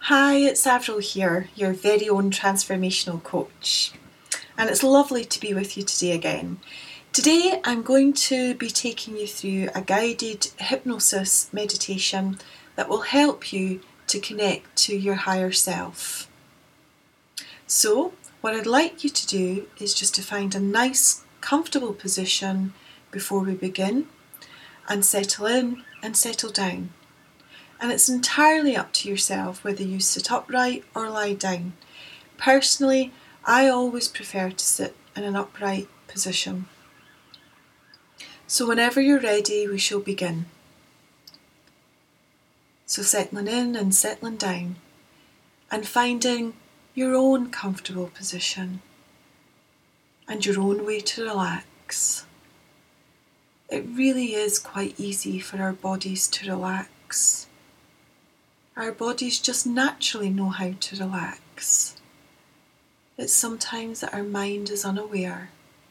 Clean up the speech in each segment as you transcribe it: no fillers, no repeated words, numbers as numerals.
Hi, it's Avril here, your very own transformational coach, and it's lovely to be with you today again. Today I'm going to be taking you through a guided hypnosis meditation that will help you to connect to your higher self. So, what I'd like you to do is just to find a nice, comfortable position before we begin and settle in and settle down. And it's entirely up to yourself whether you sit upright or lie down. Personally, I always prefer to sit in an upright position. So whenever you're ready, we shall begin. So settling in and settling down and finding your own comfortable position and your own way to relax. It really is quite easy for our bodies to relax. Our bodies just naturally know how to relax. It's sometimes that our mind is unaware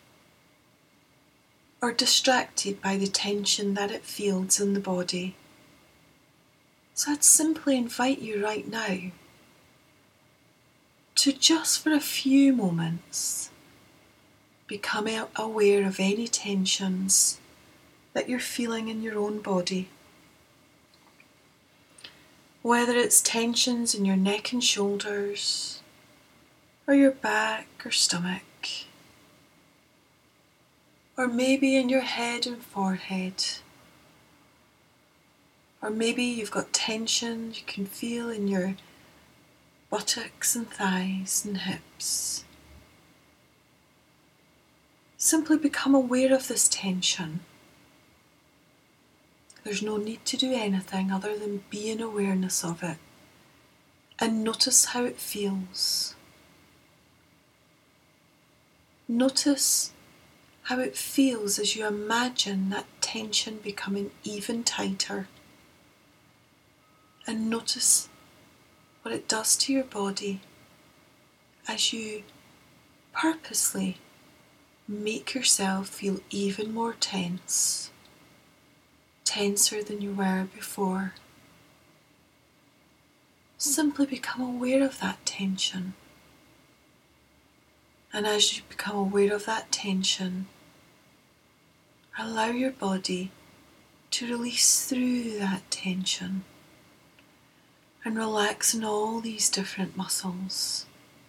or distracted by the tension that it feels in the body. So I'd simply invite you right now to just for a few moments become aware of any tensions that you're feeling in your own body. Whether it's tensions in your neck and shoulders, or your back or stomach, or maybe in your head and forehead, or maybe you've got tension you can feel in your buttocks and thighs and hips. Simply become aware of this tension. There's no need to do anything other than be in awareness of it and notice how it feels. Notice how it feels as you imagine that tension becoming even tighter. And notice what it does to your body as you purposely make yourself feel even more tense, tenser than you were before. Simply become aware of that tension. And as you become aware of that tension, allow your body to release through that tension and relax in all these different muscles.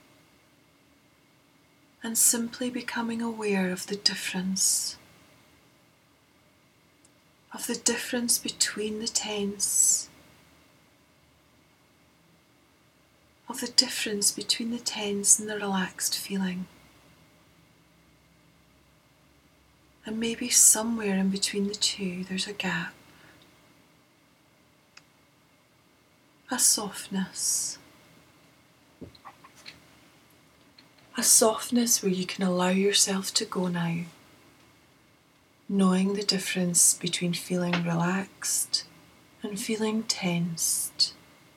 And simply becoming aware of the difference between the tense, of the difference between the tense and the relaxed feeling. And maybe somewhere in between the two there's a gap, a softness where you can allow yourself to go now, knowing the difference between feeling relaxed and feeling tensed,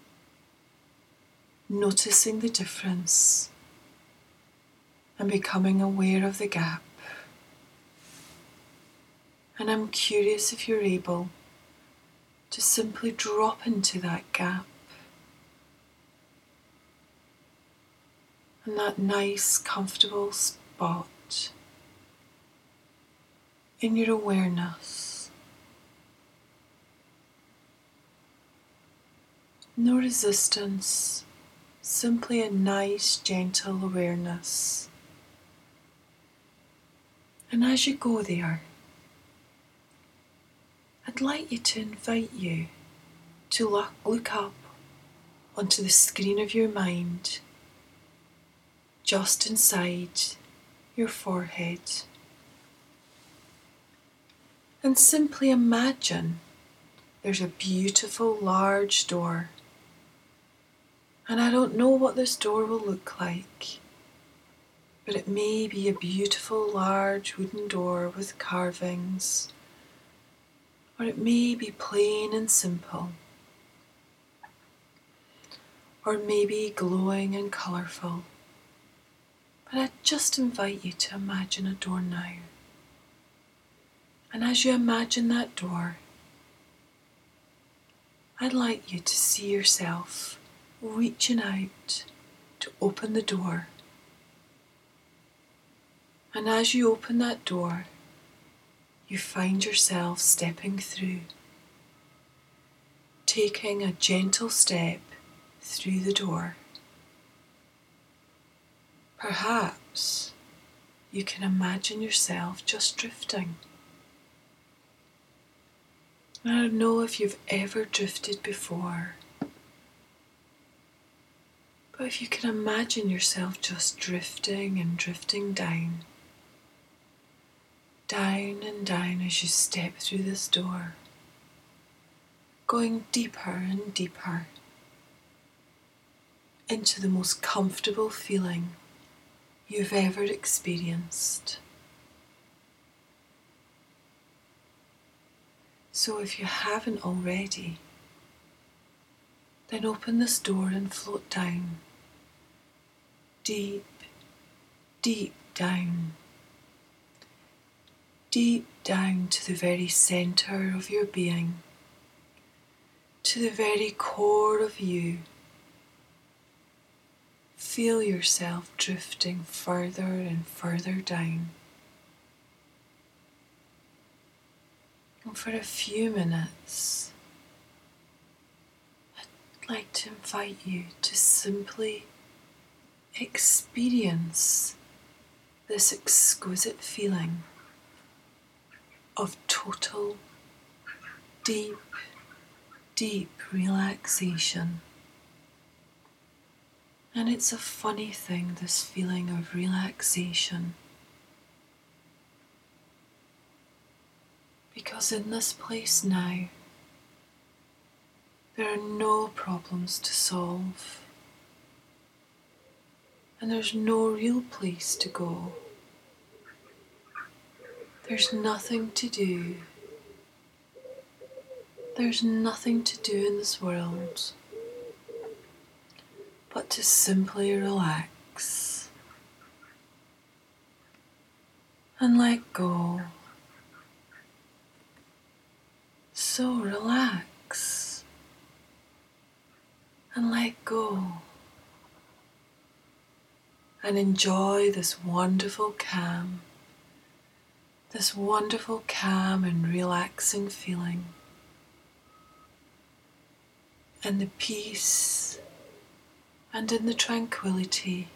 noticing the difference and becoming aware of the gap. And I'm curious if you're able to simply drop into that gap and that nice, comfortable spot in your awareness. No resistance, simply a nice, gentle awareness. And as you go there, I'd like you to invite you to look up onto the screen of your mind, just inside your forehead. And simply imagine there's a beautiful large door. And I don't know what this door will look like, but it may be a beautiful large wooden door with carvings, or it may be plain and simple, or maybe glowing and colourful. But I just invite you to imagine a door now. And as you imagine that door, I'd like you to see yourself reaching out to open the door. And as you open that door, you find yourself stepping through, taking a gentle step through the door. Perhaps you can imagine yourself just drifting. I don't know if you've ever drifted before, but if you can imagine yourself just drifting and drifting down, down and down as you step through this door, going deeper and deeper into the most comfortable feeling you've ever experienced. So if you haven't already, then open this door and float down, deep, deep down, deep down to the very centre of your being, to the very core of you. Feel yourself drifting further and further down. And for a few minutes, I'd like to invite you to simply experience this exquisite feeling of total, deep, deep relaxation. And it's a funny thing, this feeling of relaxation, because in this place now, there are no problems to solve, and there's no real place to go. There's nothing to do. There's nothing to do in this world but to simply relax and let go. So relax and let go and enjoy this wonderful calm and relaxing feeling, and the peace and in the tranquility.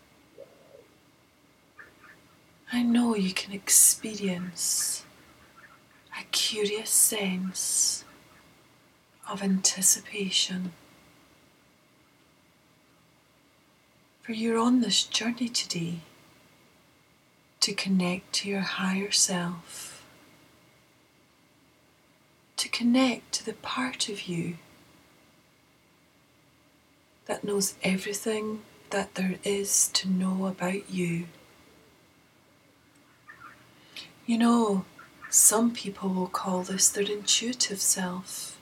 I know you can experience a curious sense of anticipation, for you're on this journey today to connect to your higher self, to connect to the part of you that knows everything that there is to know about you. You know, some people will call this their intuitive self,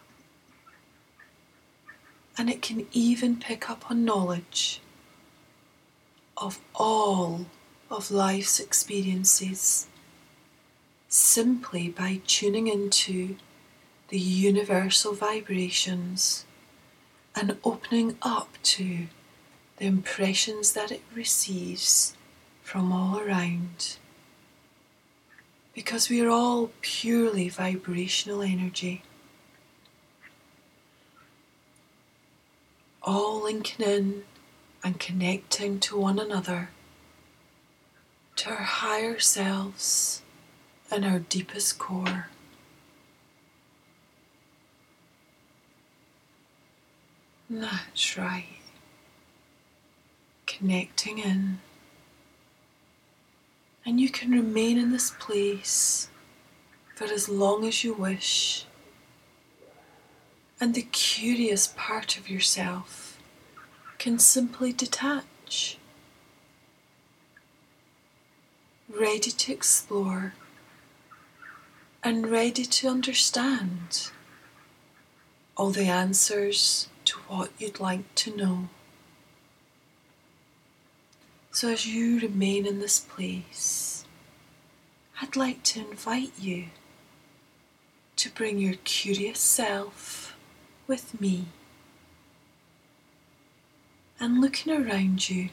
and it can even pick up on knowledge of all of life's experiences simply by tuning into the universal vibrations and opening up to the impressions that it receives from all around. Because we are all purely vibrational energy, all linking in and connecting to one another, to our higher selves and our deepest core. That's right. Connecting in. And you can remain in this place for as long as you wish. And the curious part of yourself can simply detach, ready to explore and ready to understand all the answers to what you'd like to know. So as you remain in this place, I'd like to invite you to bring your curious self with me And looking around you,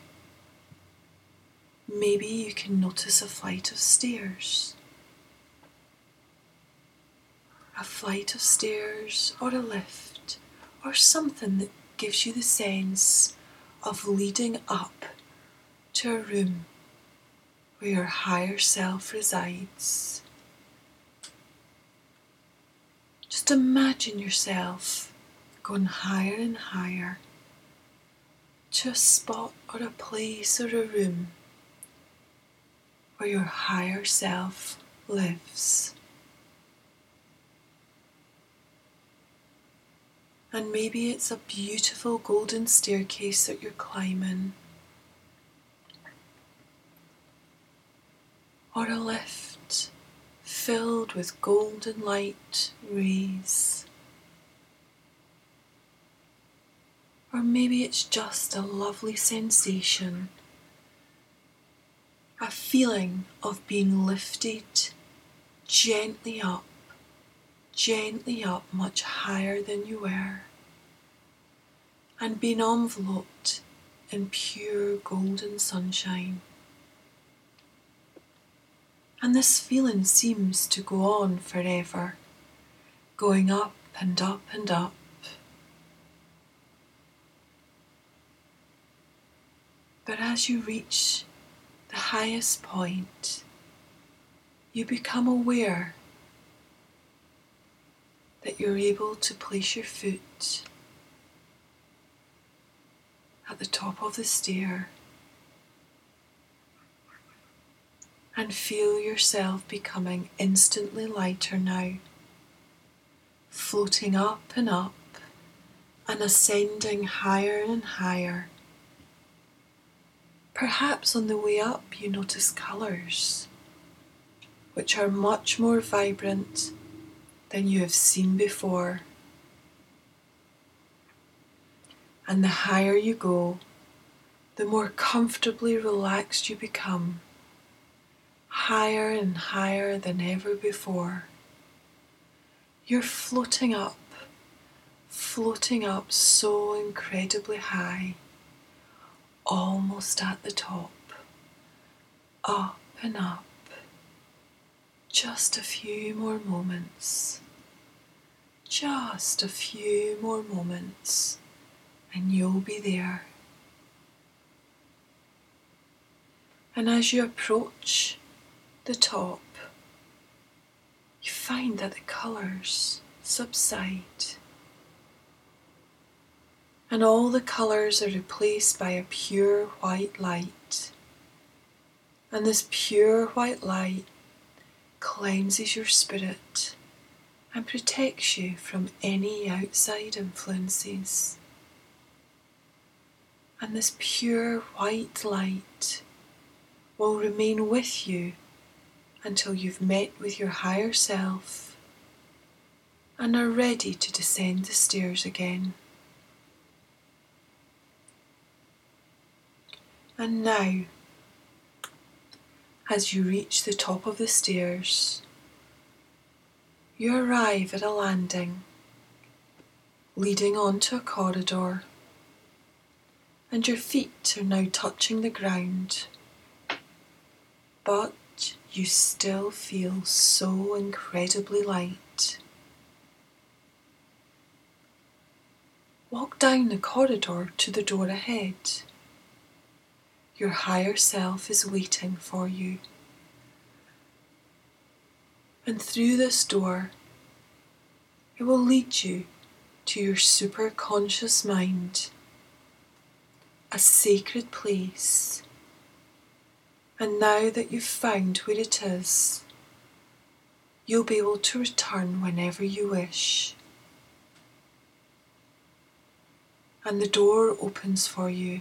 maybe you can notice a flight of stairs. A flight of stairs or a lift or something that gives you the sense of leading up to a room where your higher self resides. Just imagine yourself going higher and higher to a spot or a place or a room where your higher self lives. And maybe it's a beautiful golden staircase that you're climbing, or a lift filled with golden light rays. Or maybe it's just a lovely sensation, a feeling of being lifted gently up much higher than you were, and being enveloped in pure golden sunshine. And this feeling seems to go on forever, going up and up and up. But as you reach the highest point, you become aware that you're able to place your foot at the top of the stair and feel yourself becoming instantly lighter now, floating up and ascending higher and higher. Perhaps on the way up you notice colours, which are much more vibrant than you have seen before. And the higher you go, the more comfortably relaxed you become, higher and higher than ever before. You're floating up so incredibly high, almost at the top, up and up. Just a few more moments, and you'll be there. And as you approach the top, you find that the colours subside, and all the colours are replaced by a pure white light. And this pure white light cleanses your spirit and protects you from any outside influences. And this pure white light will remain with you until you've met with your higher self and are ready to descend the stairs again. And now, as you reach the top of the stairs, you arrive at a landing leading onto a corridor, and your feet are now touching the ground, but you still feel so incredibly light. Walk down the corridor to the door ahead. Your higher self is waiting for you. And through this door, it will lead you to your superconscious mind, a sacred place. And now that you've found where it is, you'll be able to return whenever you wish. And the door opens for you.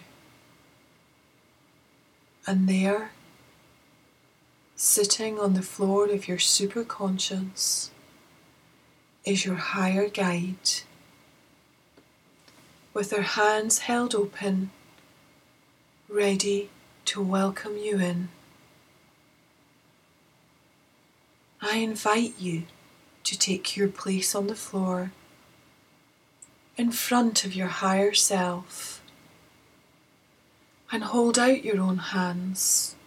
And there, sitting on the floor of your superconscious, is your higher guide, with their hands held open, ready to welcome you in. I invite you to take your place on the floor, in front of your higher self, and hold out your own hands.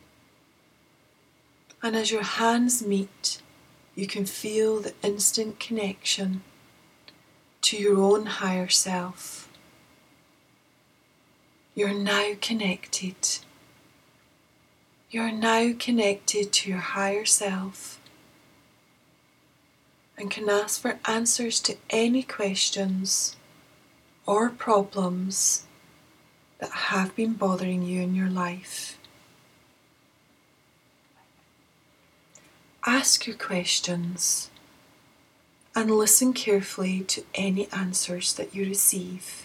And as your hands meet, you can feel the instant connection to your own higher self. You're now connected. You're now connected to your higher self and can ask for answers to any questions or problems that have been bothering you in your life. Ask your questions and listen carefully to any answers that you receive.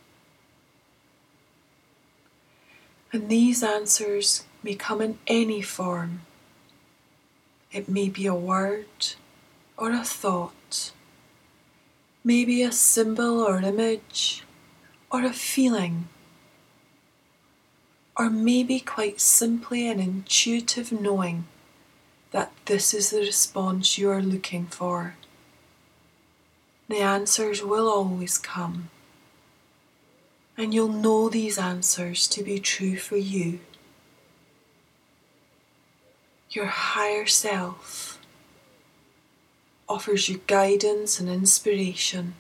And these answers may come in any form. It may be a word or a thought, maybe a symbol or image or a feeling, or maybe quite simply an intuitive knowing that this is the response you are looking for. The answers will always come, and you'll know these answers to be true for you. Your higher self offers you guidance and inspiration,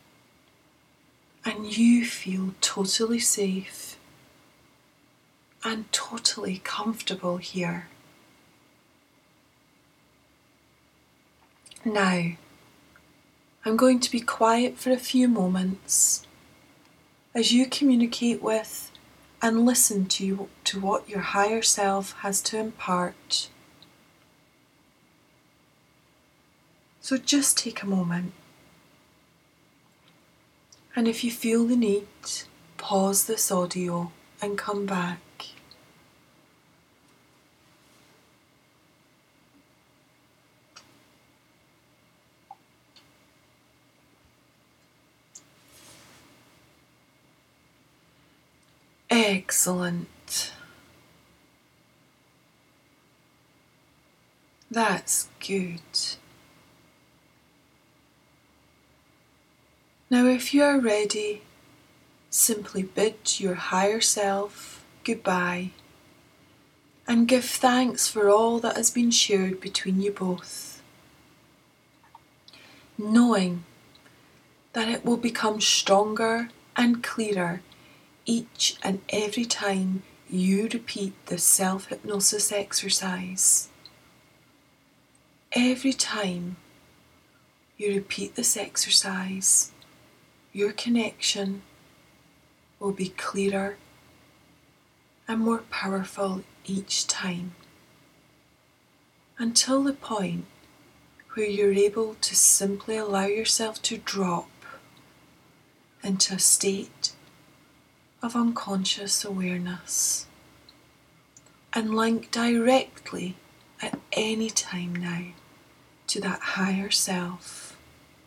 and you feel totally safe and totally comfortable here. Now, I'm going to be quiet for a few moments as you communicate with and listen to what your higher self has to impart. So just take a moment, and if you feel the need, pause this audio and come back. Excellent. That's good. Now, if you are ready, simply bid your higher self goodbye and give thanks for all that has been shared between you both, knowing that it will become stronger and clearer each and every time you repeat this self-hypnosis exercise. Every time you repeat this exercise, your connection will be clearer and more powerful each time, until the point where you're able to simply allow yourself to drop into a state of unconscious awareness and link directly at any time now to that higher self.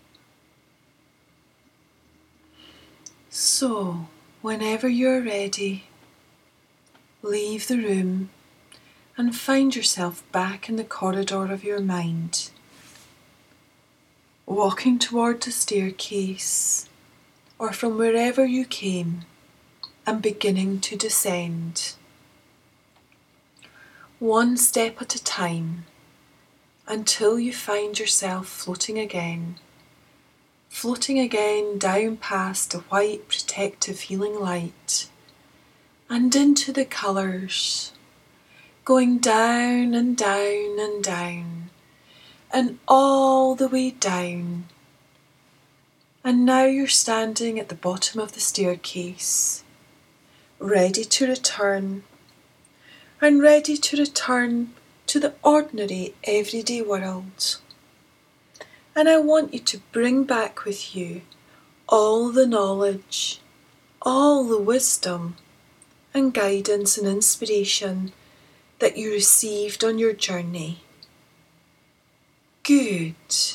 So, whenever you're ready, leave the room and find yourself back in the corridor of your mind, walking toward the staircase or from wherever you came and beginning to descend. One step at a time until you find yourself floating again down past the white protective healing light and into the colours, going down and down and down and all the way down. And now you're standing at the bottom of the staircase, ready to return, and ready to return to the ordinary everyday world. And I want you to bring back with you all the knowledge, all the wisdom and guidance and inspiration that you received on your journey. Good.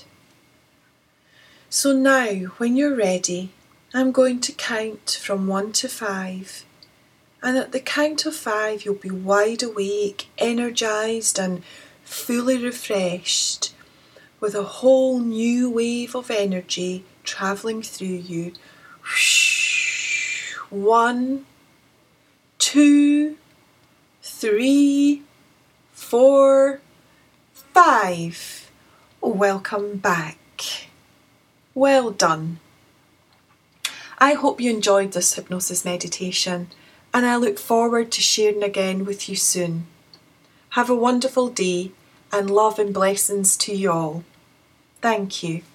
So now, when you're ready, I'm going to count from 1 to 5. And at the count of 5, you'll be wide awake, energised and fully refreshed, with a whole new wave of energy travelling through you. 1, 2, 2, 3, 4, 5. Welcome back. Well done. I hope you enjoyed this hypnosis meditation, and I look forward to sharing again with you soon. Have a wonderful day, and love and blessings to you all. Thank you.